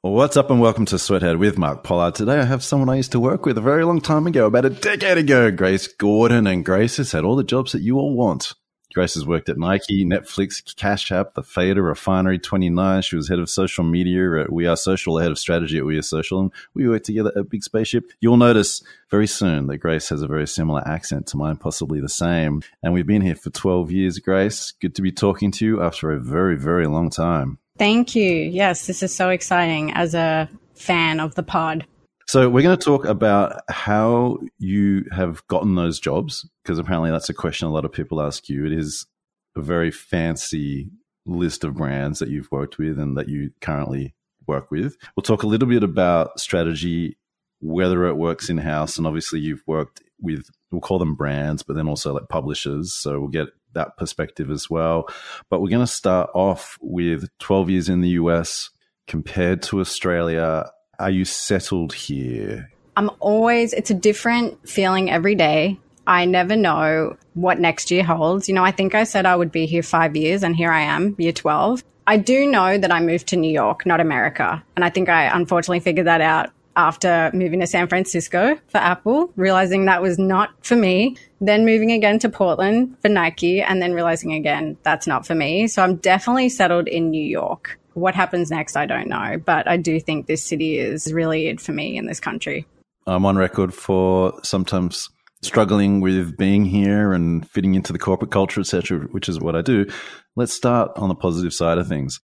What's up and welcome to Sweathead with Mark Pollard. Today I have someone I used to work with a very long time ago, about a decade ago, Grace Gordon. And Grace has had all the jobs that you all want. Grace has worked at Nike, Netflix, Cash App, The Fader, Refinery 29. She was head of social media at We Are Social, head of strategy at We Are Social, and we worked together at Big Spaceship. You'll notice very soon that Grace has a very similar accent to mine, possibly the same. And we've been here for 12 years, Grace. Good to be talking to you after a very, very long time. Thank you. Yes, this is so exciting as a fan of the pod. So we're going to talk about how you have gotten those jobs, because apparently that's a question a lot of people ask you. It is a very fancy list of brands that you've worked with and that you currently work with. We'll talk a little bit about strategy, whether it works in-house, and obviously you've worked with, we'll call them brands, but then also like publishers. So we'll get that perspective as well. But we're going to start off with 12 years in the US compared to Australia. Are you settled here? It's a different feeling every day. I never know what next year holds. You know, I think I said I would be here 5 years and here I am, year 12. I do know that I moved to New York, not America. And I think I unfortunately figured that out after moving to San Francisco for Apple, realizing that was not for me, then moving again to Portland for Nike, and then realizing again that's not for me. So I'm definitely settled in New York. What happens next, I don't know, but I do think this city is really it for me in this country. I'm on record for sometimes struggling with being here and fitting into the corporate culture, etc., which is what I do. Let's start on the positive side of things.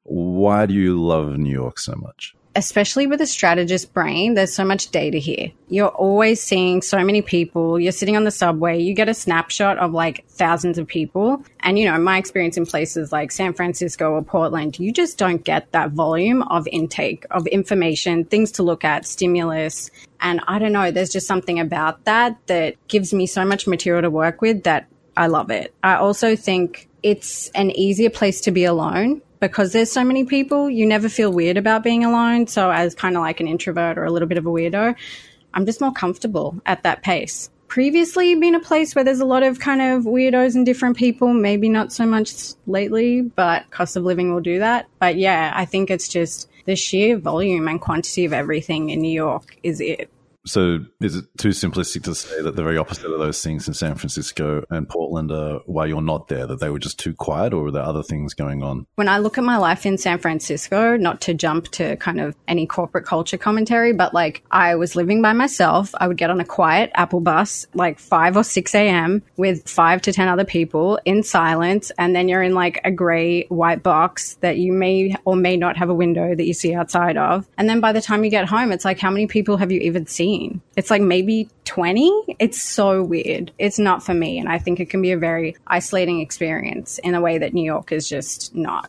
Why do you love New York so much? Especially with a strategist brain, there's so much data here. You're always seeing so many people. You're sitting on the subway. You get a snapshot of like thousands of people. And, you know, my experience in places like San Francisco or Portland, you just don't get that volume of intake of information, things to look at, stimulus. And I don't know, there's just something about that gives me so much material to work with that I love it. I also think it's an easier place to be alone. Because there's so many people, you never feel weird about being alone. So as kind of like an introvert or a little bit of a weirdo, I'm just more comfortable at that pace. Previously been a place where there's a lot of kind of weirdos and different people, maybe not so much lately, but cost of living will do that. But yeah, I think it's just the sheer volume and quantity of everything in New York is it. So is it too simplistic to say that the very opposite of those things in San Francisco and Portland are why you're not there, that they were just too quiet, or were there other things going on? When I look at my life in San Francisco, not to jump to kind of any corporate culture commentary, but like I was living by myself. I would get on a quiet Apple bus like 5 or 6 a.m. with 5 to 10 other people in silence. And then you're in like a gray white box that you may or may not have a window that you see outside of. And then by the time you get home, it's like, how many people have you even seen? It's like maybe 20. It's so weird. It's not for me. And I think it can be a very isolating experience in a way that New York is just not.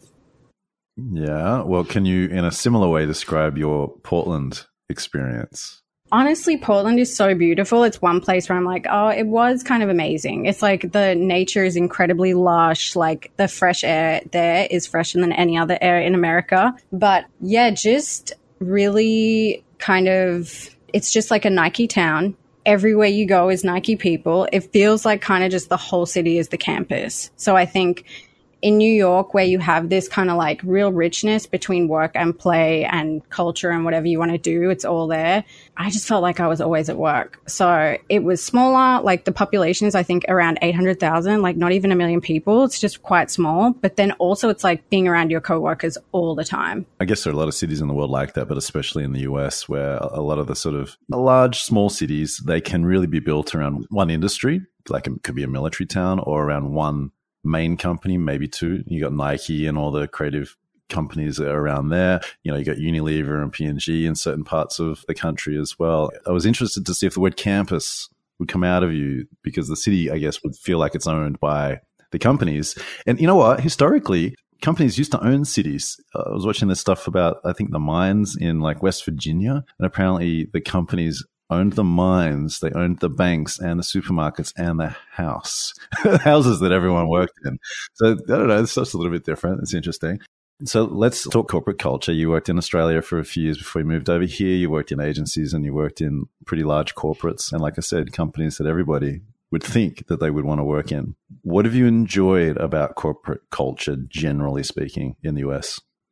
Yeah. Well, can you, in a similar way, describe your Portland experience? Honestly, Portland is so beautiful. It's one place where I'm like, oh, it was kind of amazing. It's like the nature is incredibly lush. Like the fresh air there is fresher than any other air in America. But yeah, just really kind of... It's just like a Nike town. Everywhere you go is Nike people. It feels like kind of just the whole city is the campus. So I think in New York, where you have this kind of like real richness between work and play and culture and whatever you want to do, it's all there. I just felt like I was always at work. So it was smaller, like the population is, I think, around 800,000, like not even 1 million people. It's just quite small. But then also it's like being around your coworkers all the time. I guess there are a lot of cities in the world like that, but especially in the US, where a lot of the sort of large, small cities, they can really be built around one industry, like it could be a military town, or around one main company, maybe two. You got Nike and all the creative companies that are around there. You know, you got Unilever and P&G in certain parts of the country as well. I was interested to see if the word campus would come out of you, because the city, I guess, would feel like it's owned by the companies. And you know what? Historically, companies used to own cities. I was watching this stuff about, I think, the mines in like West Virginia, and apparently the companies owned the mines, they owned the banks and the supermarkets and the houses that everyone worked in. So I don't know, it's just a little bit different. It's interesting. So let's talk corporate culture. You worked in Australia for a few years before you moved over here. You worked in agencies and you worked in pretty large corporates. And like I said, companies that everybody would think that they would want to work in. What have you enjoyed about corporate culture, generally speaking, in the US?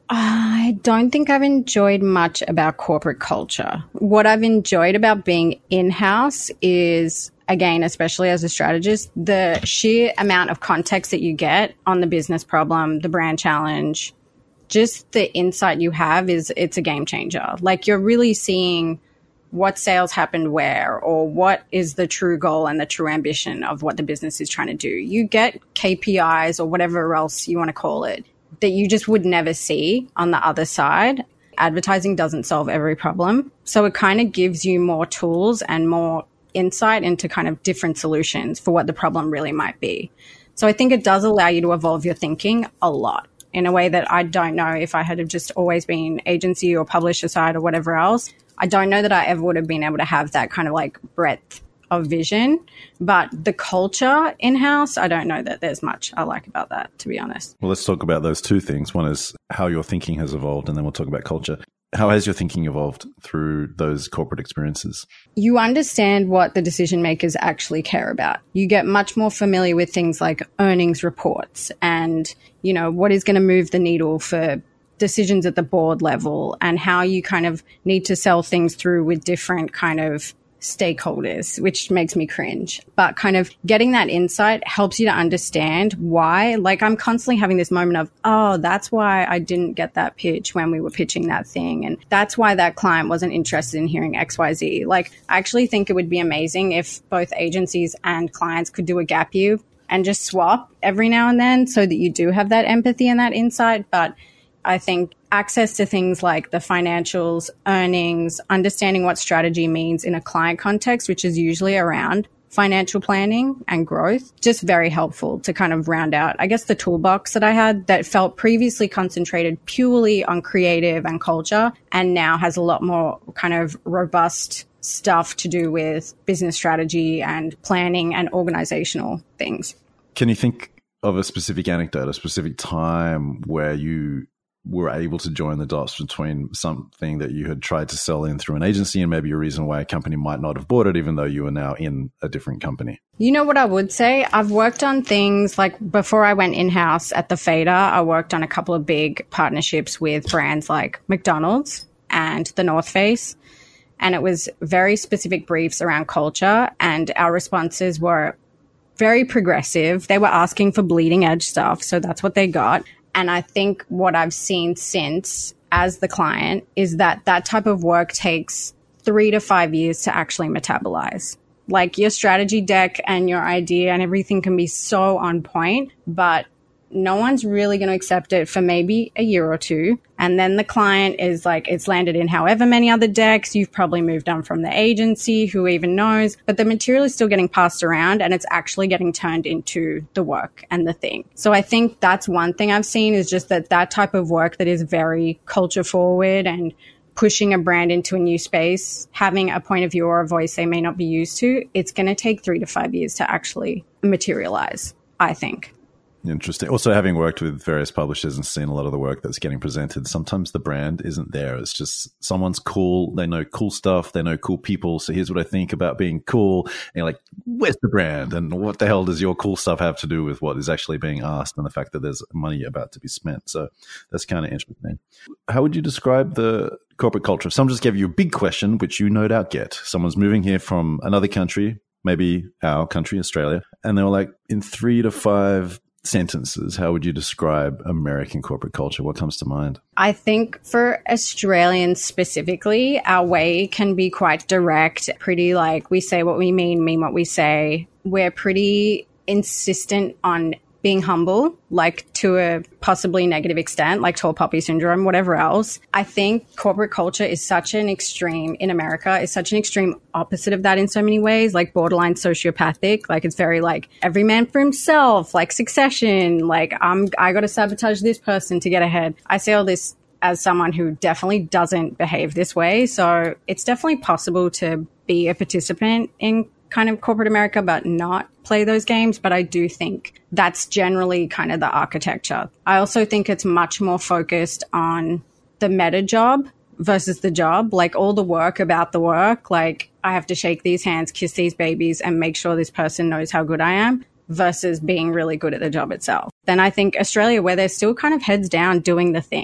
I don't think I've enjoyed much about corporate culture. What I've enjoyed about being in-house is, again, especially as a strategist, the sheer amount of context that you get on the business problem, the brand challenge, just the insight you have it's a game changer. Like, you're really seeing what sales happened where, or what is the true goal and the true ambition of what the business is trying to do. You get KPIs or whatever else you want to call it that you just would never see on the other side. Advertising doesn't solve every problem. So it kind of gives you more tools and more insight into kind of different solutions for what the problem really might be. So I think it does allow you to evolve your thinking a lot in a way that I don't know if I had just always been agency or publisher side or whatever else. I don't know that I ever would have been able to have that kind of like breadth of vision, but the culture in-house, I don't know that there's much I like about that, to be honest. Well, let's talk about those two things. One is how your thinking has evolved, and then we'll talk about culture. How has your thinking evolved through those corporate experiences? You understand what the decision makers actually care about. You get much more familiar with things like earnings reports and, you know, what is going to move the needle for decisions at the board level, and how you kind of need to sell things through with different kind of stakeholders, which makes me cringe. But kind of getting that insight helps you to understand why. Like, I'm constantly having this moment of, oh, that's why I didn't get that pitch when we were pitching that thing. And that's why that client wasn't interested in hearing XYZ. Like, I actually think it would be amazing if both agencies and clients could do a gap year and just swap every now and then so that you do have that empathy and that insight. But I think access to things like the financials, earnings, understanding what strategy means in a client context, which is usually around financial planning and growth, just very helpful to kind of round out, I guess, the toolbox that I had that felt previously concentrated purely on creative and culture, and now has a lot more kind of robust stuff to do with business strategy and planning and organizational things. Can you think of a specific anecdote, a specific time where you were able to join the dots between something that you had tried to sell in through an agency and maybe a reason why a company might not have bought it, even though you are now in a different company? You know what I would say? I've worked on things like, before I went in-house at the Fader, I worked on a couple of big partnerships with brands like McDonald's and the North Face. And it was very specific briefs around culture, and our responses were very progressive. They were asking for bleeding edge stuff, so that's what they got. And I think what I've seen since as the client is that that type of work takes 3 to 5 years to actually metabolize. Like, your strategy deck and your idea and everything can be so on point, but no one's really going to accept it for maybe a year or two. And then the client is like, it's landed in however many other decks. You've probably moved on from the agency, who even knows, but the material is still getting passed around and it's actually getting turned into the work and the thing. So I think that's one thing I've seen, is just that type of work that is very culture forward and pushing a brand into a new space, having a point of view or a voice they may not be used to, it's going to take 3 to 5 years to actually materialize, I think. Interesting. Also, having worked with various publishers and seen a lot of the work that's getting presented, sometimes the brand isn't there. It's just someone's cool. They know cool stuff. They know cool people. So here's what I think about being cool. And you're like, where's the brand? And what the hell does your cool stuff have to do with what is actually being asked and the fact that there's money about to be spent? So that's kind of interesting. How would you describe the corporate culture? If someone just gave you a big question, which you no doubt get, someone's moving here from another country, maybe our country, Australia, and they were like, in 3 to 5 sentences, how would you describe American corporate culture? What comes to mind? I think for Australians specifically, our way can be quite direct, pretty like, we say what we mean what we say. We're pretty insistent on being humble, like to a possibly negative extent, like tall poppy syndrome, whatever else. I think corporate culture is such an extreme in America, is such an extreme opposite of that in so many ways, like borderline sociopathic. Like, it's very like every man for himself, like Succession, like I got to sabotage this person to get ahead. I say all this as someone who definitely doesn't behave this way. So it's definitely possible to be a participant in kind of corporate America, but not play those games. But I do think that's generally kind of the architecture. I also think it's much more focused on the meta job versus the job, like all the work about the work. Like, I have to shake these hands, kiss these babies, and make sure this person knows how good I am, versus being really good at the job itself. Then I think Australia, where they're still kind of heads down doing the thing.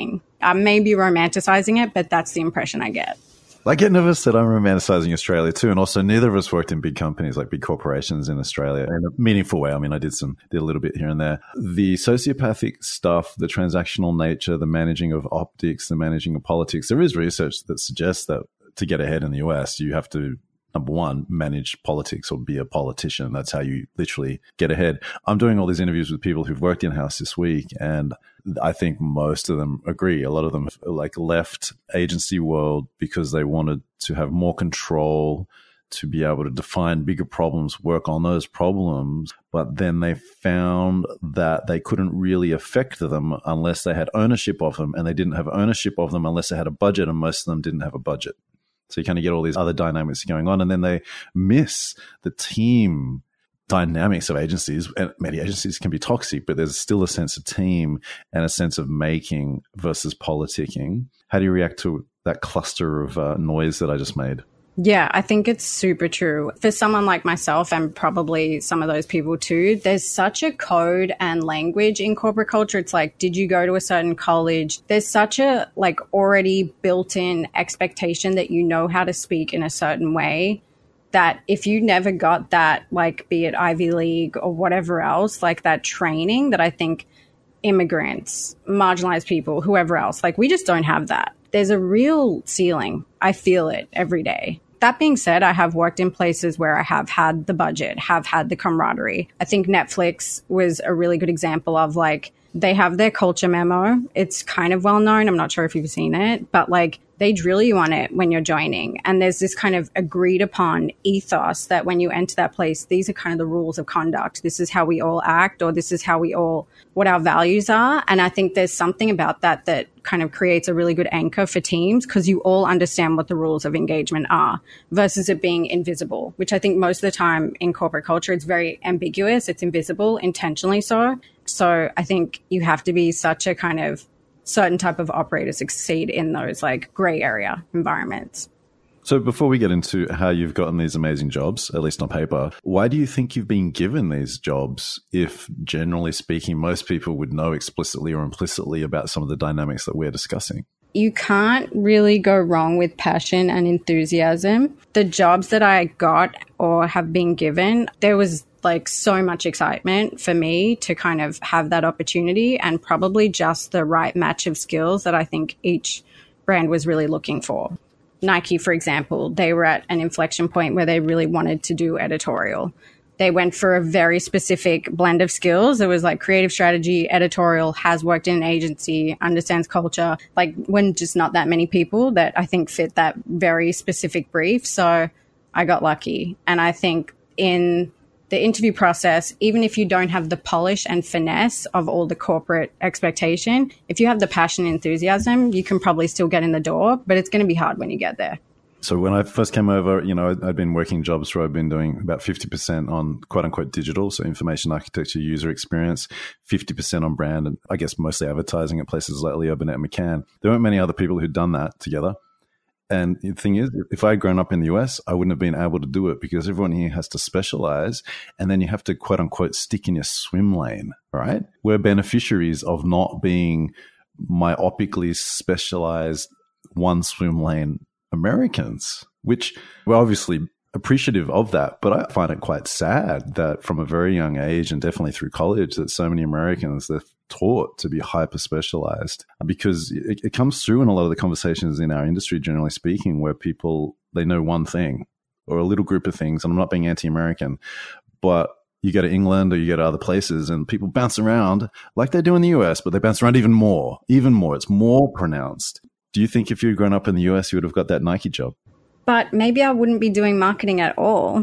I may be romanticizing it, but that's the impression I get. I get nervous that I'm romanticizing Australia too. And also neither of us worked in big companies, like big corporations in Australia in a meaningful way. I mean, I did a little bit here and there. The sociopathic stuff, the transactional nature, the managing of optics, the managing of politics, there is research that suggests that to get ahead in the US, you have to, number one, manage politics or be a politician. That's how you literally get ahead. I'm doing all these interviews with people who've worked in-house this week, and I think most of them agree. A lot of them like left agency world because they wanted to have more control, to be able to define bigger problems, work on those problems. But then they found that they couldn't really affect them unless they had ownership of them, and they didn't have ownership of them unless they had a budget, and most of them didn't have a budget. So you kind of get all these other dynamics going on, and then they miss the team dynamics of agencies. And many agencies can be toxic, but there's still a sense of team and a sense of making versus politicking. How do you react to that cluster of noise that I just made? Yeah, I think it's super true. For someone like myself, and probably some of those people too, there's such a code and language in corporate culture. It's like, did you go to a certain college? There's such a like already built-in expectation that you know how to speak in a certain way, that if you never got that, like be it Ivy League or whatever else, like that training that I think immigrants, marginalized people, whoever else, like we just don't have that. There's a real ceiling. I feel it every day. That being said, I have worked in places where I have had the budget, have had the camaraderie. I think Netflix was a really good example of like, they have their culture memo. It's kind of well known. I'm not sure if you've seen it, but like they drill you on it when you're joining. And there's this kind of agreed upon ethos that when you enter that place, these are kind of the rules of conduct. This is how we all act, or this is how we all, what our values are. And I think there's something about that that kind of creates a really good anchor for teams, because you all understand what the rules of engagement are versus it being invisible, which I think most of the time in corporate culture, it's very ambiguous. It's invisible, intentionally so. So I think you have to be such a kind of certain type of operator to succeed in those like gray area environments. So before we get into how you've gotten these amazing jobs, at least on paper, why do you think you've been given these jobs if, generally speaking, most people would know explicitly or implicitly about some of the dynamics that we're discussing? You can't really go wrong with passion and enthusiasm. The jobs that I got or have been given, there was like so much excitement for me to kind of have that opportunity, and probably just the right match of skills that I think each brand was really looking for. Nike, for example, they were at an inflection point where they really wanted to do editorial. They went for a very specific blend of skills. It was like creative strategy, editorial, has worked in an agency, understands culture. Like when just not that many people that I think fit that very specific brief. So I got lucky. And I think in the interview process, even if you don't have the polish and finesse of all the corporate expectation, if you have the passion and enthusiasm, you can probably still get in the door, but it's going to be hard when you get there. So when I first came over, I'd been working jobs where I've been doing about 50% on quote unquote digital, so information architecture, user experience, 50% on brand, and I guess mostly advertising at places like Leo Burnett and McCann. There weren't many other people who'd done that together. And the thing is, if I had grown up in the US, I wouldn't have been able to do it, because everyone here has to specialize, and then you have to quote unquote stick in your swim lane, right? We're beneficiaries of not being myopically specialized one swim lane Americans, which we're obviously appreciative of that. But I find it quite sad that from a very young age, and definitely through college, that so many Americans, they're taught to be hyper specialized, because it comes through in a lot of the conversations in our industry, generally speaking, where people, they know one thing or a little group of things. And I'm not being anti-American, but you go to England or you go to other places and people bounce around like they do in the US, but they bounce around even more. It's more pronounced. Do you think if you'd grown up in the US, you would have got that Nike job? But maybe I wouldn't be doing marketing at all.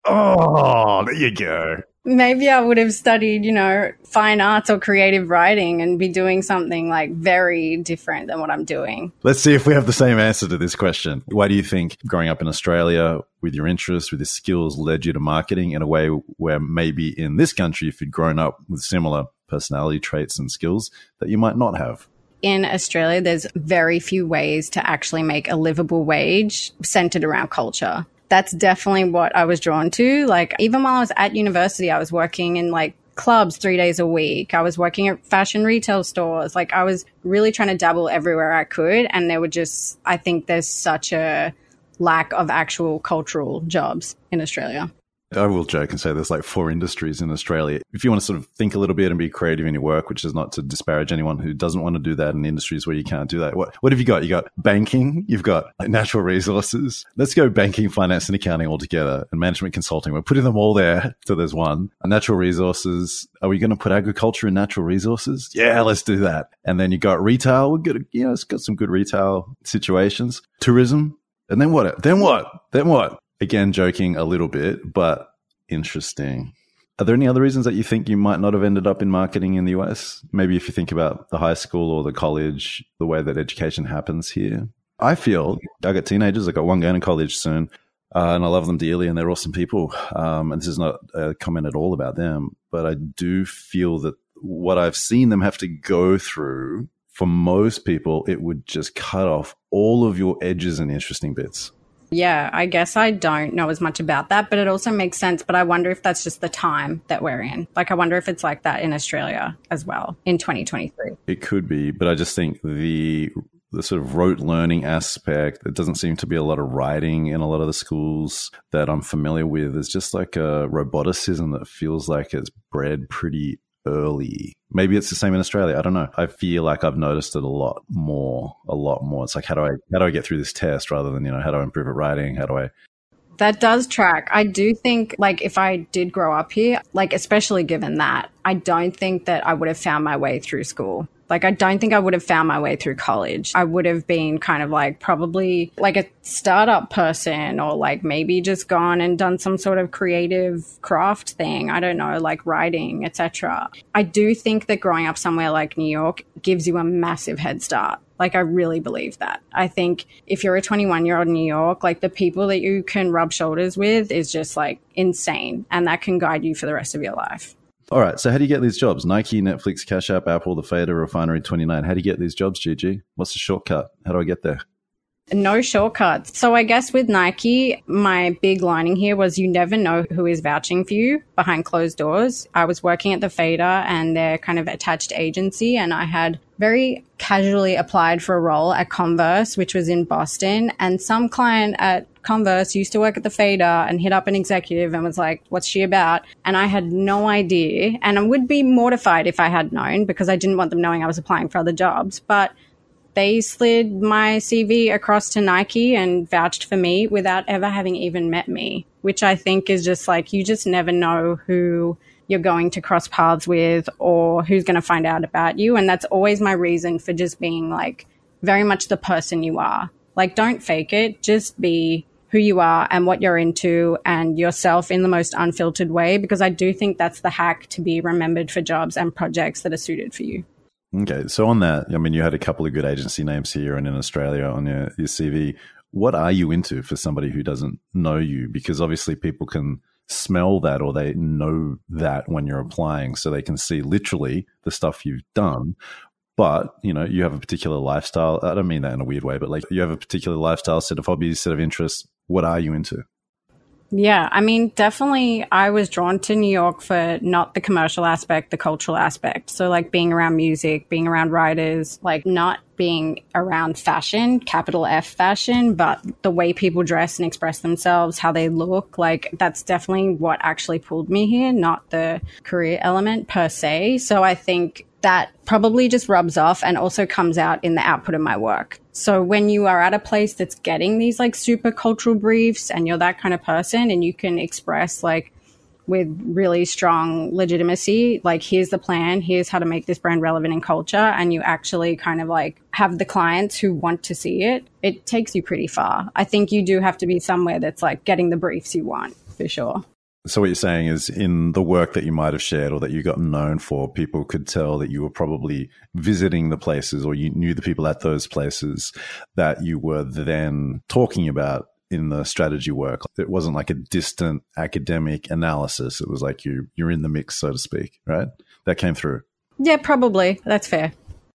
Oh, there you go. Maybe I would have studied, fine arts or creative writing and be doing something like very different than what I'm doing. Let's see if we have the same answer to this question. Why do you think growing up in Australia with your interests, with your skills, led you to marketing in a way where maybe in this country, if you'd grown up with similar personality traits and skills, that you might not have? In Australia, there's very few ways to actually make a livable wage centered around culture. That's definitely what I was drawn to. Like, even while I was at university, I was working in like clubs 3 days a week. I was working at fashion retail stores. Like I was really trying to dabble everywhere I could. And there were just, I think there's such a lack of actual cultural jobs in Australia. I will joke and say there's like 4 industries in Australia. If you want to sort of think a little bit and be creative in your work, which is not to disparage anyone who doesn't want to do that in industries where you can't do that. What have you got? You got banking, you've got like natural resources. Let's go banking, finance and accounting all together, and management consulting. We're putting them all there. So there's one. Natural resources. Are we going to put agriculture in natural resources? Yeah, let's do that. And then you got retail. We've got, it's got some good retail situations. Tourism. And then what? Then what? Again, joking a little bit, but interesting. Are there any other reasons that you think you might not have ended up in marketing in the US? Maybe if you think about the high school or the college, the way that education happens here. I feel, I got teenagers, I got one going to college soon, and I love them dearly and they're awesome people. And this is not a comment at all about them, but I do feel that what I've seen them have to go through, for most people, it would just cut off all of your edges and interesting bits. Yeah, I guess I don't know as much about that, but it also makes sense. But I wonder if that's just the time that we're in. Like, I wonder if it's like that in Australia as well in 2023. It could be, but I just think the sort of rote learning aspect, there doesn't seem to be a lot of writing in a lot of the schools that I'm familiar with. It's just like a roboticism that feels like it's bred pretty early. Maybe it's the same in Australia. I don't know. I feel like I've noticed it a lot more. It's like, how do I get through this test rather than, how do I improve at writing? That does track. I do think, like, if I did grow up here, like, especially given that, I don't think that I would have found my way through school. Like, I don't think I would have found my way through college. I would have been kind of like probably like a startup person, or like maybe just gone and done some sort of creative craft thing. I don't know, like writing, etc. I do think that growing up somewhere like New York gives you a massive head start. Like, I really believe that. I think if you're a 21-year-old in New York, like the people that you can rub shoulders with is just like insane. And that can guide you for the rest of your life. All right. So how do you get these jobs? Nike, Netflix, Cash App, Apple, The Fader, Refinery 29. How do you get these jobs, Gigi? What's the shortcut? How do I get there? No shortcuts. So I guess with Nike, my big lining here was you never know who is vouching for you behind closed doors. I was working at The Fader and their kind of attached agency, and I had very casually applied for a role at Converse, which was in Boston. And some client at Converse used to work at The Fader and hit up an executive and was like, what's she about? And I had no idea. And I would be mortified if I had known, because I didn't want them knowing I was applying for other jobs. But they slid my CV across to Nike and vouched for me without ever having even met me, which I think is just like, you just never know who you're going to cross paths with or who's going to find out about you. And that's always my reason for just being like very much the person you are. Like, don't fake it. Just be who you are and what you're into and yourself in the most unfiltered way, because I do think that's the hack to be remembered for jobs and projects that are suited for you. Okay. So on that, I mean, you had a couple of good agency names here and in Australia on your CV. What are you into for somebody who doesn't know you? Because obviously people can smell that, or they know that when you're applying, so they can see literally the stuff you've done. But, you have a particular lifestyle. I don't mean that in a weird way, but like you have a particular lifestyle, set of hobbies, set of interests. What are you into? Yeah, I mean, definitely I was drawn to New York for not the commercial aspect, the cultural aspect. So like being around music, being around writers, like not being around fashion, capital F fashion, but the way people dress and express themselves, how they look, like that's definitely what actually pulled me here, not the career element per se. So I think that probably just rubs off and also comes out in the output of my work. So when you are at a place that's getting these like super cultural briefs and you're that kind of person and you can express like with really strong legitimacy, like here's the plan, here's how to make this brand relevant in culture, and you actually kind of like have the clients who want to see it, it takes you pretty far. I think you do have to be somewhere that's like getting the briefs you want, for sure. So what you're saying is in the work that you might have shared or that you got known for, people could tell that you were probably visiting the places or you knew the people at those places that you were then talking about in the strategy work. It wasn't like a distant academic analysis. It was like you're in the mix, so to speak, right? That came through. Yeah, probably. That's fair.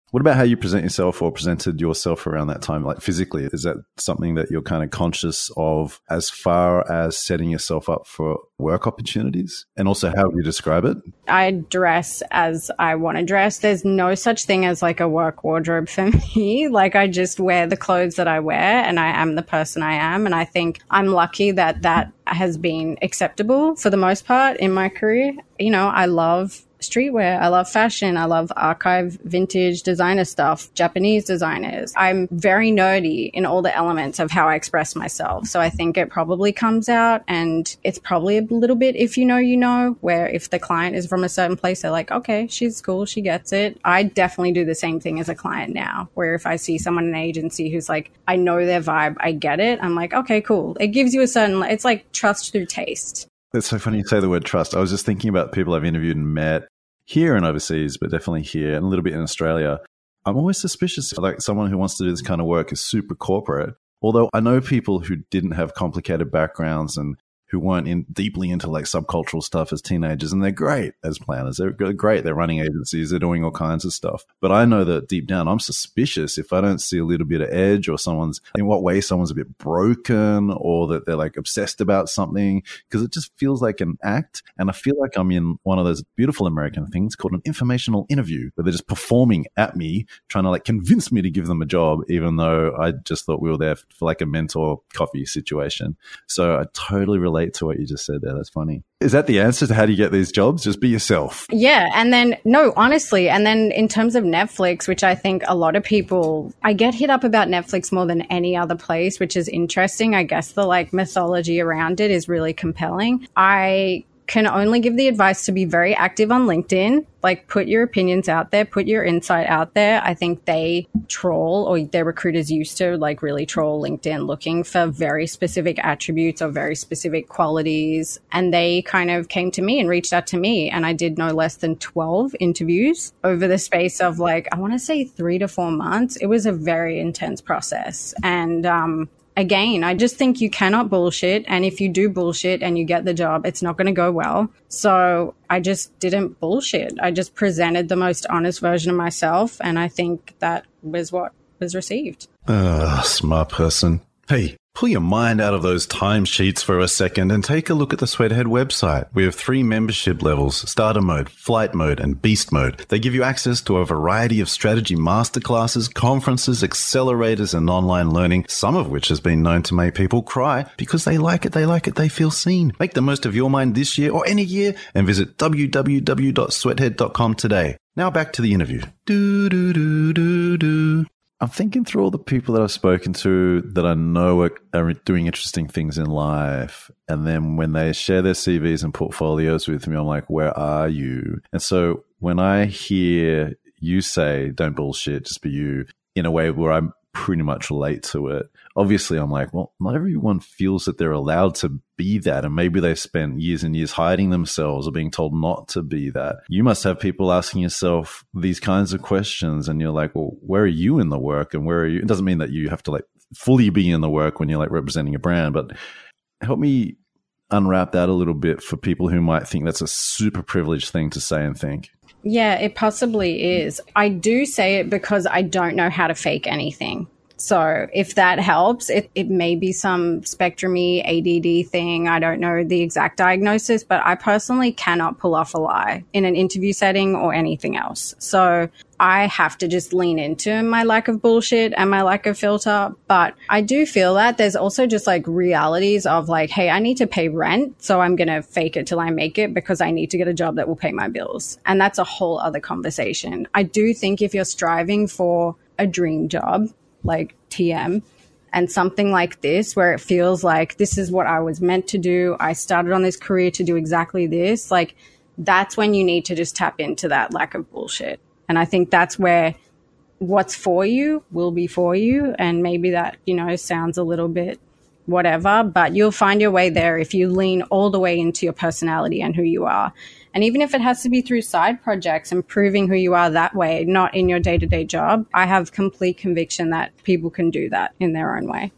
What about how you present yourself or presented yourself around that time, like physically? Is that something that you're kind of conscious of as far as setting yourself up for work opportunities? And also, how would you describe it? I dress as I want to dress. There's no such thing as like a work wardrobe for me. Like, I just wear the clothes that I wear and I am the person I am. And I think I'm lucky that that has been acceptable for the most part in my career. You know, I love streetwear. I love fashion. I love archive, vintage designer stuff, Japanese designers. I'm very nerdy in all the elements of how I express myself. So I think it probably comes out, and it's probably a little bit if you know, where if the client is from a certain place, they're like, okay, she's cool, she gets it. I definitely do the same thing as a client now, where if I see someone in an agency who's like, I know their vibe, I get it. I'm like, okay, cool. It gives you a certain, it's like trust through taste. It's so funny you say the word trust. I was just thinking about people I've interviewed and met here and overseas, but definitely here and a little bit in Australia. I'm always suspicious. Like, someone who wants to do this kind of work is super corporate. Although I know people who didn't have complicated backgrounds and who weren't deeply into like subcultural stuff as teenagers, and they're great as planners. They're great. They're running agencies. They're doing all kinds of stuff. But I know that deep down, I'm suspicious if I don't see a little bit of edge, or in what way someone's a bit broken, or that they're like obsessed about something, because it just feels like an act. And I feel like I'm in one of those beautiful American things called an informational interview, where they're just performing at me, trying to like convince me to give them a job, even though I just thought we were there for like a mentor coffee situation. So I totally relate to what you just said there. That's funny. Is that the answer to how do you get these jobs? Just be yourself. Yeah. And then, no, honestly. And then in terms of Netflix, which I think a lot of people, I get hit up about Netflix more than any other place, which is interesting. I guess the like mythology around it is really compelling. I can only give the advice to be very active on LinkedIn. Like, put your opinions out there, put your insight out there. I think they troll, or their recruiters used to like really troll LinkedIn looking for very specific attributes or very specific qualities. And they kind of came to me and reached out to me. And I did no less than 12 interviews over the space of like, I want to say 3 to 4 months. It was a very intense process. And, again, I just think you cannot bullshit. And if you do bullshit and you get the job, it's not going to go well. So I just didn't bullshit. I just presented the most honest version of myself. And I think that was what was received. Smart person. Hey, pull your mind out of those timesheets for a second and take a look at the Sweathead website. We have 3 membership levels: starter mode, flight mode, and beast mode. They give you access to a variety of strategy masterclasses, conferences, accelerators, and online learning, some of which has been known to make people cry because they like it, they feel seen. Make the most of your mind this year or any year and visit www.sweathead.com today. Now back to the interview. I'm thinking through all the people that I've spoken to that I know are doing interesting things in life. And then when they share their CVs and portfolios with me, I'm like, where are you? And so when I hear you say, don't bullshit, just be you, in a way where I'm pretty much relate to it, obviously I'm like, well, not everyone feels that they're allowed to be that. And maybe they've spent years and years hiding themselves or being told not to be that. You must have people asking yourself these kinds of questions, and you're like, well, where are you in the work, and where are you? It doesn't mean that you have to like fully be in the work when you're like representing a brand, but help me unwrap that a little bit for people who might think that's a super privileged thing to say and think. Yeah, it possibly is. I do say it because I don't know how to fake anything. So if that helps, it may be some spectrum-y ADD thing. I don't know the exact diagnosis, but I personally cannot pull off a lie in an interview setting or anything else. So I have to just lean into my lack of bullshit and my lack of filter. But I do feel that there's also just like realities of like, hey, I need to pay rent, so I'm going to fake it till I make it because I need to get a job that will pay my bills. And that's a whole other conversation. I do think if you're striving for a dream job, like TM, and something like this, where it feels like this is what I was meant to do, I started on this career to do exactly this, like that's when you need to just tap into that lack of bullshit. And I think that's where what's for you will be for you. And maybe that, sounds a little bit whatever, but you'll find your way there if you lean all the way into your personality and who you are. And even if it has to be through side projects and proving who you are that way, not in your day-to-day job, I have complete conviction that people can do that in their own way.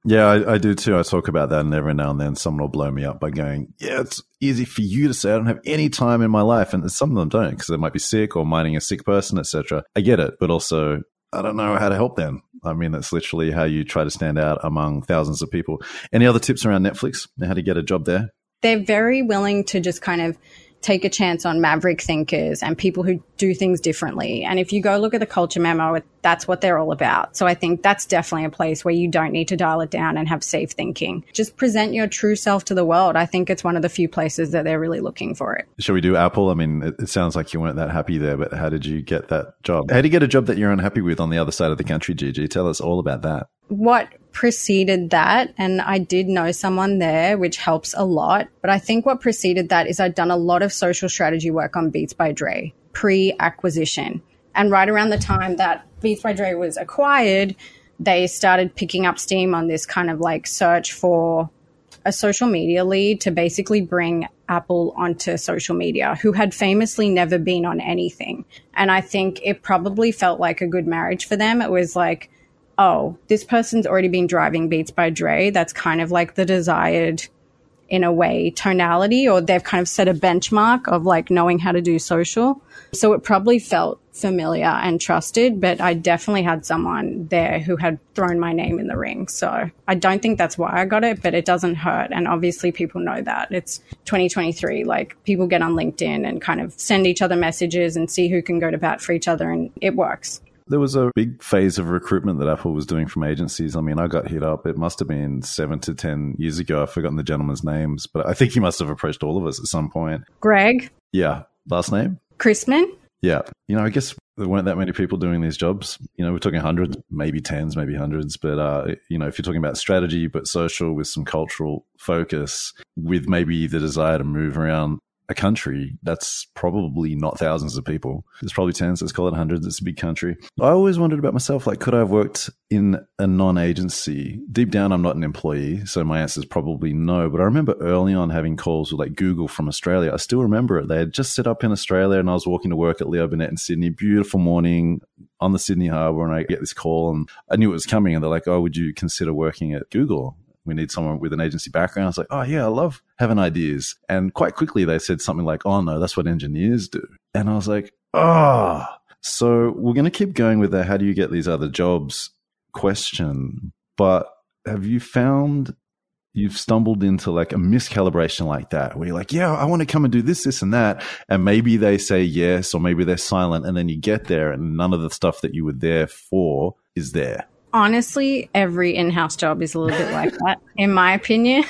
Yeah, I do too. I talk about that, and every now and then someone will blow me up by going, yeah, it's easy for you to say I don't have any time in my life. And some of them don't, because they might be sick or minding a sick person, etc. I get it, but also I don't know how to help them. I mean, that's literally how you try to stand out among thousands of people. Any other tips around Netflix, how to get a job there? They're very willing to just kind of take a chance on maverick thinkers and people who do things differently. And if you go look at the culture memo, that's what they're all about. So I think that's definitely a place where you don't need to dial it down and have safe thinking. Just present your true self to the world. I think it's one of the few places that they're really looking for it. Shall we do Apple? I mean, it sounds like you weren't that happy there, but how did you get that job? How did you get a job that you're unhappy with on the other side of the country, Gigi? Tell us all about that. What preceded that, and I did know someone there, which helps a lot, but I think what preceded that is I'd done a lot of social strategy work on Beats by Dre pre-acquisition. And right around the time that Beats by Dre was acquired, they started picking up steam on this kind of like search for a social media lead to basically bring Apple onto social media, who had famously never been on anything. And I think it probably felt like a good marriage for them. It was like, oh, this person's already been driving Beats by Dre. That's kind of like the desired, in a way, tonality, or they've kind of set a benchmark of like knowing how to do social. So it probably felt familiar and trusted, but I definitely had someone there who had thrown my name in the ring. So I don't think that's why I got it, but it doesn't hurt. And obviously people know that. It's 2023. Like, people get on LinkedIn and kind of send each other messages and see who can go to bat for each other, and it works. There was a big phase of recruitment that Apple was doing from agencies. I mean, I got hit up. It must have been 7 to 10 years ago. I've forgotten the gentleman's names, but I think he must have approached all of us at some point. Greg? Yeah. Last name? Chrisman? Yeah. I guess there weren't that many people doing these jobs. We're talking hundreds, maybe tens, maybe hundreds. But, if you're talking about strategy, but social with some cultural focus, with maybe the desire to move around a country, that's probably not thousands of people. There's probably tens, let's call it hundreds. It's a big country. I always wondered about myself, like, could I have worked in a non-agency? Deep down, I'm not an employee, so my answer is probably no. But I remember early on having calls with like Google from Australia. I still remember it. They had just set up in Australia, and I was walking to work at Leo Burnett in Sydney. Beautiful morning on the Sydney Harbour, and I get this call, and I knew it was coming, and they're like, oh, would you consider working at Google? We need someone with an agency background. I was like, oh, yeah, I love having ideas. And quite quickly, they said something like, oh, no, that's what engineers do. And I was like, oh. So we're going to keep going with the how do you get these other jobs question. But have you found you've stumbled into like a miscalibration like that, where you're like, yeah, I want to come and do this, this, and that. And maybe they say yes, or maybe they're silent. And then you get there and none of the stuff that you were there for is there. Honestly, every in-house job is a little bit like that, in my opinion.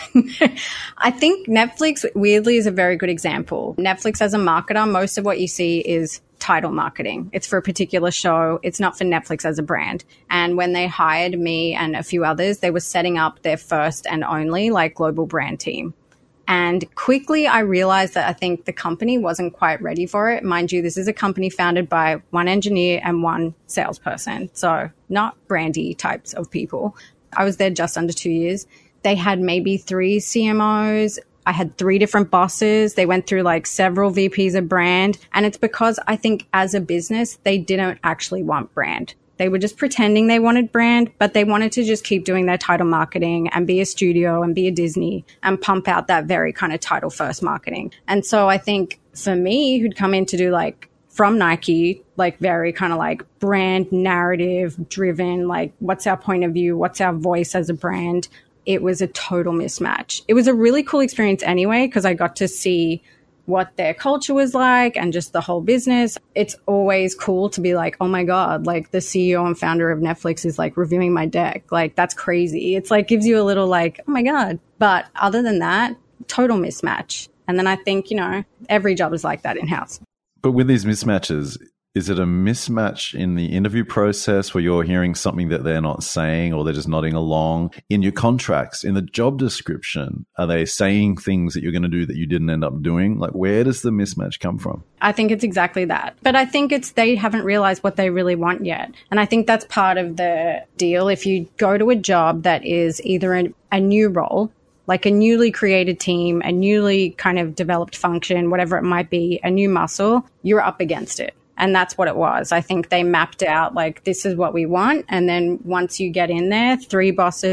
I think Netflix, weirdly, is a very good example. Netflix as a marketer, most of what you see is title marketing. It's for a particular show. It's not for Netflix as a brand. And when they hired me and a few others, they were setting up their first and only like global brand team. And quickly I realized that I think the company wasn't quite ready for it. Mind you, this is a company founded by one engineer and one salesperson. So not brandy types of people. I was there just under 2 years. They had maybe 3 CMOs. I had 3 different bosses. They went through like several VPs of brand. And it's because I think as a business, they didn't actually want brand. They were just pretending they wanted brand, but they wanted to just keep doing their title marketing and be a studio and be a Disney and pump out that very kind of title first marketing. And so I think for me, who'd come in to do like from Nike, like very kind of like brand narrative driven, like what's our point of view? What's our voice as a brand? It was a total mismatch. It was a really cool experience anyway, because I got to see what their culture was like and just the whole business. It's always cool to be like, oh my God, like the CEO and founder of Netflix is like reviewing my deck. Like, that's crazy. It's like gives you a little like, oh my God. But other than that, total mismatch. And then I think, every job is like that in-house. But with these mismatches, is it a mismatch in the interview process where you're hearing something that they're not saying, or they're just nodding along? In your contracts, in the job description, are they saying things that you're going to do that you didn't end up doing? Like, where does the mismatch come from? I think it's exactly that. But I think it's they haven't realized what they really want yet. And I think that's part of the deal. If you go to a job that is either a new role, like a newly created team, a newly kind of developed function, whatever it might be, a new muscle, you're up against it. And that's what it was. I think they mapped out like, this is what we want. And then once you get in there, 3 bosses,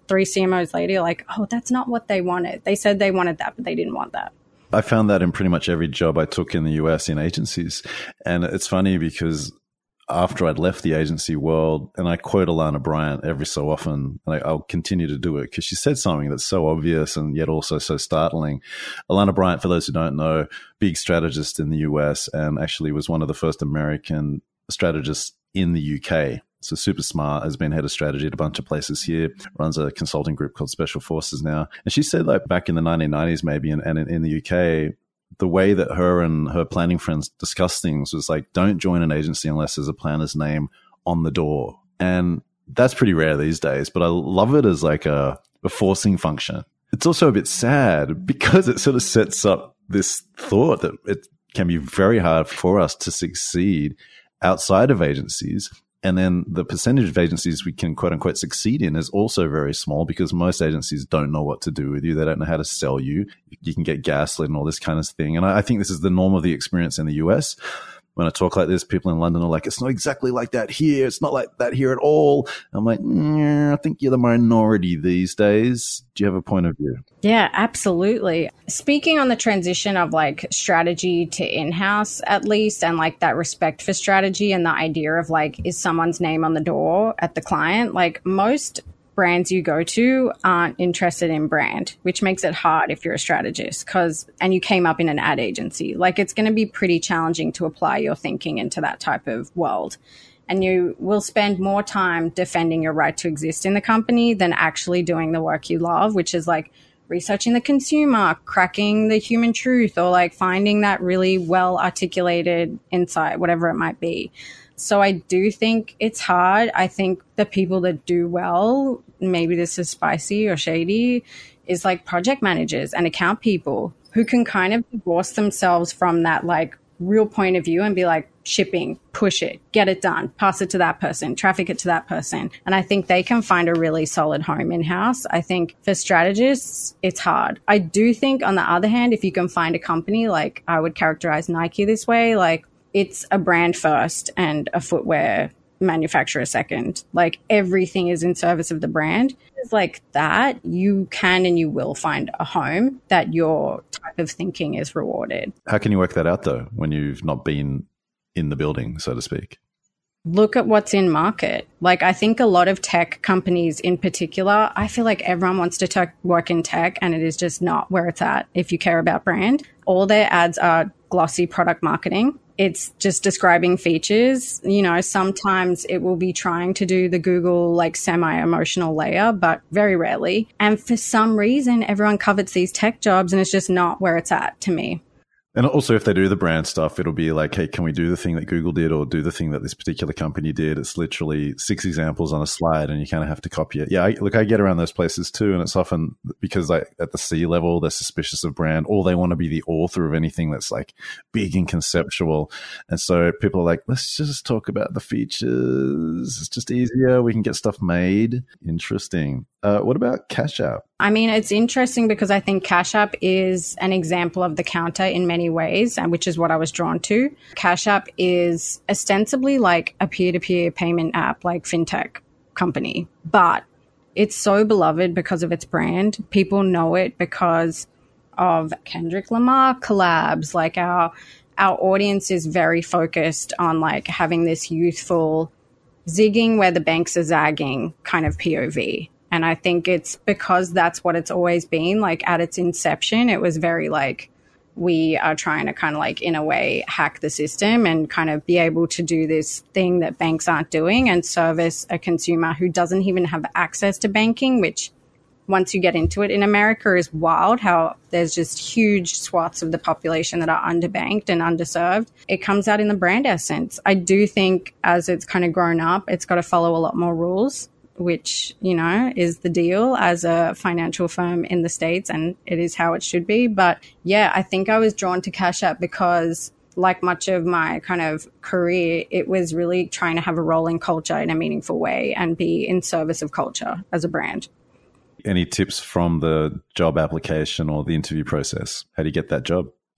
3 CMOs later, like, oh, that's not what they wanted. They said they wanted that, but they didn't want that. I found that in pretty much every job I took in the US in agencies. And it's funny because after I'd left the agency world, and I quote Alana Bryant every so often, and I'll continue to do it because she said something that's so obvious and yet also so startling. Alana Bryant, for those who don't know, big strategist in the US and actually was one of the first American strategists in the UK. So super smart, has been head of strategy at a bunch of places here, runs a consulting group called Special Forces now. And she said like back in the 1990s maybe and in the UK, the way that her and her planning friends discussed things was like, don't join an agency unless there's a planner's name on the door. And that's pretty rare these days, but I love it as like a forcing function. It's also a bit sad because it sort of sets up this thought that it can be very hard for us to succeed outside of agencies. And then the percentage of agencies we can quote unquote succeed in is also very small because most agencies don't know what to do with you. They don't know how to sell you. You can get gaslit and all this kind of thing. And I think this is the norm of the experience in the US. When I talk like this, people in London are like, it's not exactly like that here. It's not like that here at all. I'm like, I think you're the minority these days. Do you have a point of view? Yeah, absolutely. Speaking on the transition of like strategy to in-house at least, and like that respect for strategy and the idea of like, is someone's name on the door at the client? Like most brands you go to aren't interested in brand, which makes it hard if you're a strategist and you came up in an ad agency. Like it's going to be pretty challenging to apply your thinking into that type of world. And you will spend more time defending your right to exist in the company than actually doing the work you love, which is like researching the consumer, cracking the human truth, or like finding that really well articulated insight, whatever it might be. So I do think it's hard. I think the people that do well, maybe this is spicy or shady, is like project managers and account people who can kind of divorce themselves from that like real point of view and be like, shipping, push it, get it done, pass it to that person, traffic it to that person. And I think they can find a really solid home in-house. I think for strategists, it's hard. I do think on the other hand, if you can find a company, like I would characterize Nike this way, like it's a brand first and a footwear manufacturer second. Like everything is in service of the brand. It's like that, you can and you will find a home that your type of thinking is rewarded. How can you work that out though, when you've not been in the building, so to speak? Look at what's in market. Like I think a lot of tech companies in particular, I feel like everyone wants to work in tech and it is just not where it's at if you care about brand. All their ads are glossy product marketing. It's just describing features. You know, sometimes it will be trying to do the Google like semi-emotional layer, but very rarely. And for some reason, everyone covets these tech jobs and it's just not where it's at to me. And also, if they do the brand stuff, it'll be like, hey, can we do the thing that Google did or do the thing that this particular company did? It's literally 6 examples on a slide and you kind of have to copy it. Yeah, I get around those places too. And it's often because like at the C level, they're suspicious of brand, or they want to be the author of anything that's like big and conceptual. And so people are like, let's just talk about the features. It's just easier. We can get stuff made. Interesting. What about Cash App? I mean, it's interesting because I think Cash App is an example of the counter in many ways, and which is what I was drawn to. Cash App is ostensibly like a peer-to-peer payment app, like fintech company, but it's so beloved because of its brand. People know it because of Kendrick Lamar collabs. Like our audience is very focused on like having this youthful zigging where the banks are zagging kind of POV. And I think it's because that's what it's always been. Like at its inception, it was very like, we are trying to kind of like, in a way, hack the system and kind of be able to do this thing that banks aren't doing and service a consumer who doesn't even have access to banking, which once you get into it in America is wild, how there's just huge swaths of the population that are underbanked and underserved. It comes out in the brand essence. I do think as it's kind of grown up, it's got to follow a lot more rules, which, you know, is the deal as a financial firm in the States, and it is how it should be. But yeah, I think I was drawn to Cash App because like much of my kind of career, it was really trying to have a role in culture in a meaningful way and be in service of culture as a brand. Any tips from the job application or the interview process? How do you get that job?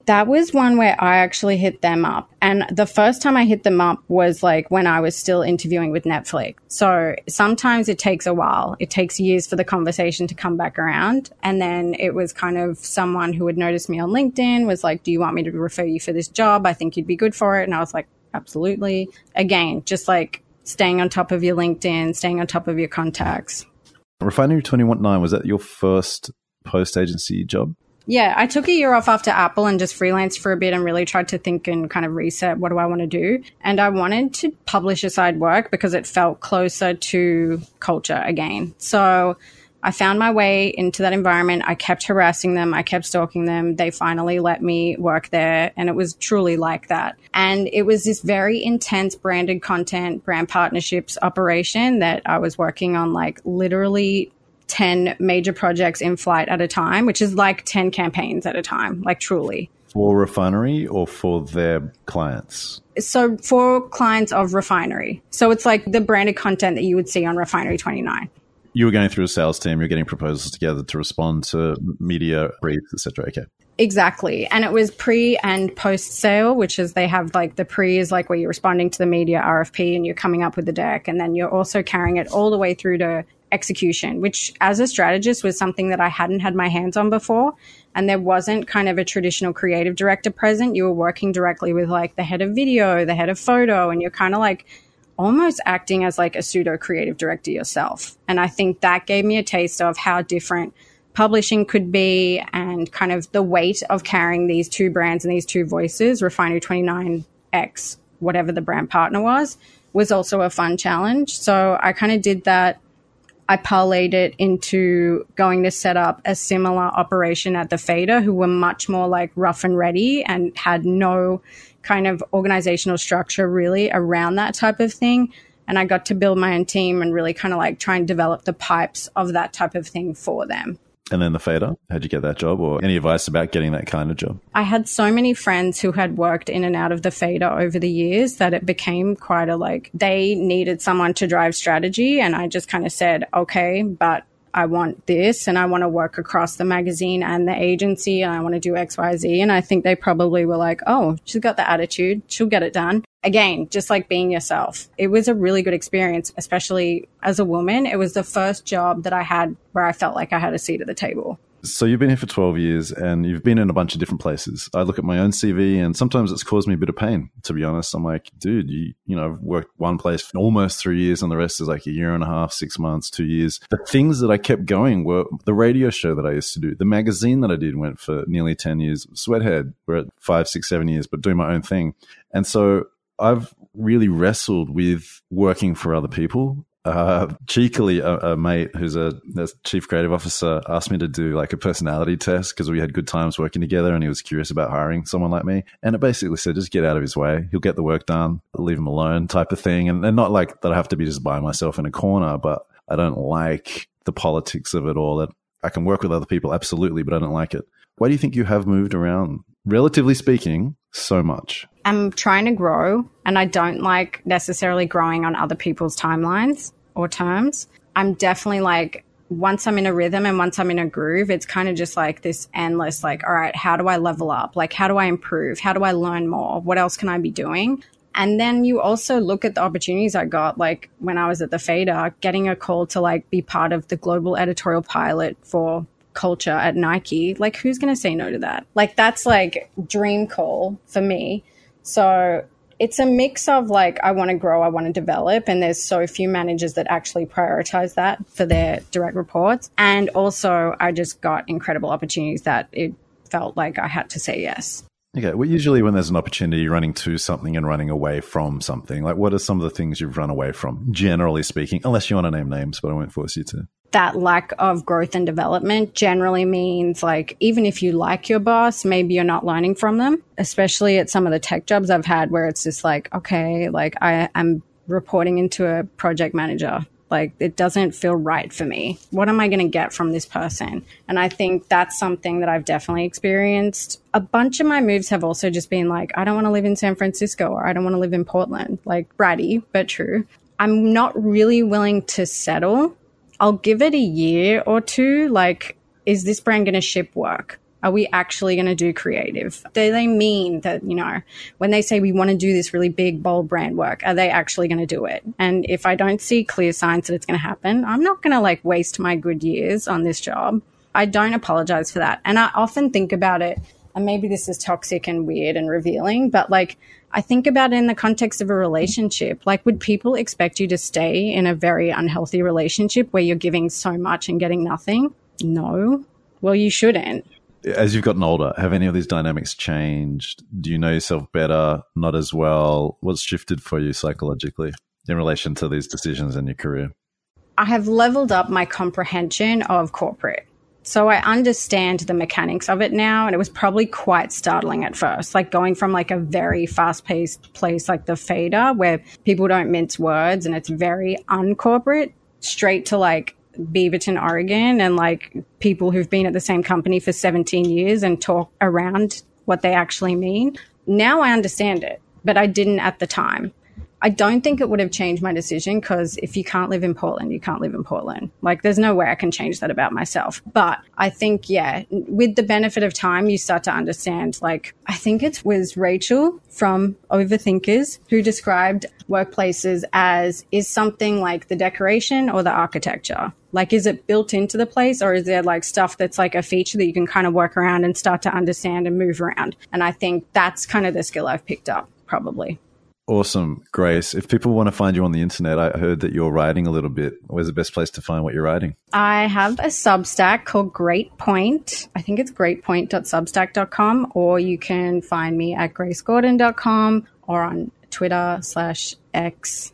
That was one where I actually hit them up. And the first time I hit them up was like when I was still interviewing with Netflix. So sometimes it takes a while. It takes years for the conversation to come back around. And then it was kind of someone who had noticed me on LinkedIn was like, do you want me to refer you for this job? I think you'd be good for it. And I was like, absolutely. Again, just like staying on top of your LinkedIn, staying on top of your contacts. Refinery 29, was that your first post-agency job? Yeah, I took a year off after Apple and just freelanced for a bit and really tried to think and kind of reset what do I want to do. And I wanted to publisher side work because it felt closer to culture again. So I found my way into that environment. I kept harassing them. I kept stalking them. They finally let me work there. And it was truly like that. And it was this very intense branded content, brand partnerships operation that I was working on, like literally 10 major projects in flight at a time, which is like 10 campaigns at a time, like truly. For Refinery or for their clients? So for clients of Refinery. So it's like the branded content that you would see on Refinery 29. You were going through a sales team, you're getting proposals together to respond to media briefs, etc. Okay. Exactly. And it was pre and post sale, which is they have like the pre is like where you're responding to the media RFP and you're coming up with the deck. And then you're also carrying it all the way through to execution, which as a strategist was something that I hadn't had my hands on before. And there wasn't kind of a traditional creative director present. You were working directly with like the head of video, the head of photo, and you're kind of like almost acting as like a pseudo creative director yourself. And I think that gave me a taste of how different publishing could be and kind of the weight of carrying these two brands and these two voices, Refinery 29X, whatever the brand partner was also a fun challenge. So I kind of did that. I parlayed it into going to set up a similar operation at the Fader, who were much more like rough and ready and had no kind of organizational structure really around that type of thing. And I got to build my own team and really kind of like try and develop the pipes of that type of thing for them. And then the Fader, how'd you get that job, or any advice about getting that kind of job? I had so many friends who had worked in and out of the Fader over the years that it became quite a like, they needed someone to drive strategy. And I just kind of said, okay, but I want this and I want to work across the magazine and the agency and I want to do X, Y, Z. And I think they probably were like, oh, she's got the attitude. She'll get it done. Again, just like being yourself. It was a really good experience, especially as a woman. It was the first job that I had where I felt like I had a seat at the table. So you've been here for 12 years and you've been in a bunch of different places. I look at my own CV and sometimes it's caused me a bit of pain, to be honest. I'm like, dude, you know, I've worked one place for almost 3 years and the rest is like a year and a half, 6 months, 2 years. The things that I kept going were the radio show that I used to do. The magazine that I did went for nearly 10 years. Sweathead, we're at 5, 6, 7 years, but doing my own thing. And so I've really wrestled with working for other people. Cheekily, a mate who's a chief creative officer asked me to do like a personality test because we had good times working together and he was curious about hiring someone like me. And it basically said, just get out of his way. He'll get the work done, leave him alone type of thing. And not like that I have to be just by myself in a corner, but I don't like the politics of it all. That I can work with other people, absolutely, but I don't like it. Why do you think you have moved around, relatively speaking, so much? I'm trying to grow and I don't like necessarily growing on other people's timelines or terms. I'm definitely like, once I'm in a rhythm and once I'm in a groove, it's kind of just like this endless, like, all right, how do I level up? Like, how do I improve? How do I learn more? What else can I be doing? And then you also look at the opportunities I got, like when I was at the Fader, getting a call to like be part of the global editorial pilot for culture at Nike. Like, who's going to say no to that? Like, that's like dream call for me. So it's a mix of like, I want to grow, I want to develop. And there's so few managers that actually prioritize that for their direct reports. And also I just got incredible opportunities that it felt like I had to say yes. Okay. Well, usually when there's an opportunity, you're running to something and running away from something. Like, what are some of the things you've run away from, generally speaking, unless you want to name names, but I won't force you to. That lack of growth and development generally means like, even if you like your boss, maybe you're not learning from them, especially at some of the tech jobs I've had where it's just like, okay, like I'm reporting into a project manager. Like, it doesn't feel right for me. What am I going to get from this person? And I think that's something that I've definitely experienced. A bunch of my moves have also just been like, I don't want to live in San Francisco or I don't want to live in Portland. Like, bratty, but true. I'm not really willing to settle. I'll give it a year or two. Like, is this brand going to ship work? Are we actually going to do creative? Do they mean that, you know, when they say we want to do this really big, bold brand work, are they actually going to do it? And if I don't see clear signs that it's going to happen, I'm not going to like waste my good years on this job. I don't apologize for that. And I often think about it, and maybe this is toxic and weird and revealing, but like I think about it in the context of a relationship. Like, would people expect you to stay in a very unhealthy relationship where you're giving so much and getting nothing? No. Well, you shouldn't. As you've gotten older, have any of these dynamics changed? Do you know yourself better, not as well? What's shifted for you psychologically in relation to these decisions in your career? I have leveled up my comprehension of corporate. So I understand the mechanics of it now, and it was probably quite startling at first, like going from like a very fast-paced place like the Fader, where people don't mince words and it's very uncorporate, straight to like Beaverton, Oregon, and like people who've been at the same company for 17 years and talk around what they actually mean. Now I understand it, but I didn't at the time. I don't think it would have changed my decision, because if you can't live in Portland, you can't live in Portland. Like, there's no way I can change that about myself. But I think, yeah, with the benefit of time, you start to understand, like, I think it was Rachel from Overthinkers who described workplaces as, is something like the decoration or the architecture? Like, is it built into the place, or is there like stuff that's like a feature that you can kind of work around and start to understand and move around? And I think that's kind of the skill I've picked up, probably. Awesome, Grace. If people want to find you on the internet, I heard that you're writing a little bit. Where's the best place to find what you're writing? I have a Substack called Great Point. I think it's greatpoint.substack.com, or you can find me at gracegordon.com or on Twitter/X,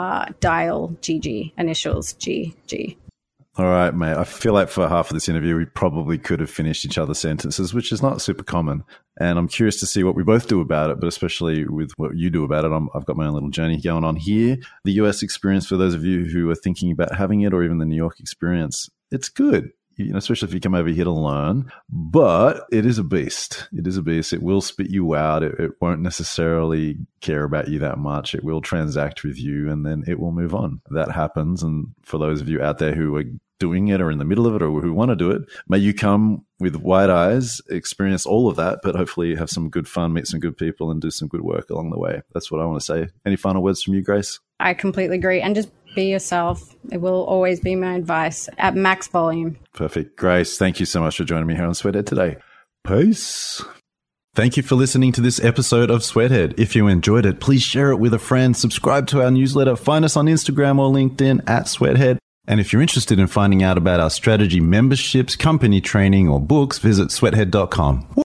dial GG, initials GG. All right, mate. I feel like for half of this interview, we probably could have finished each other's sentences, which is not super common. And I'm curious to see what we both do about it, but especially with what you do about it. I've got my own little journey going on here. The US experience, for those of you who are thinking about having it, or even the New York experience, it's good. You know, especially if you come over here to learn, but it is a beast. It is a beast. It will spit you out. It won't necessarily care about you that much. It will transact with you, and then it will move on. That happens. And for those of you out there who are doing it or in the middle of it or who want to do it, may you come with wide eyes, experience all of that, but hopefully have some good fun, meet some good people, and do some good work along the way. That's what I want to say. Any final words from you, Grace? I completely agree. And just be yourself. It will always be my advice at max volume. Perfect. Grace, thank you so much for joining me here on Sweathead today. Peace. Thank you for listening to this episode of Sweathead. If you enjoyed it, please share it with a friend, subscribe to our newsletter, find us on Instagram or LinkedIn at Sweathead. And if you're interested in finding out about our strategy memberships, company training, or books, visit sweathead.com.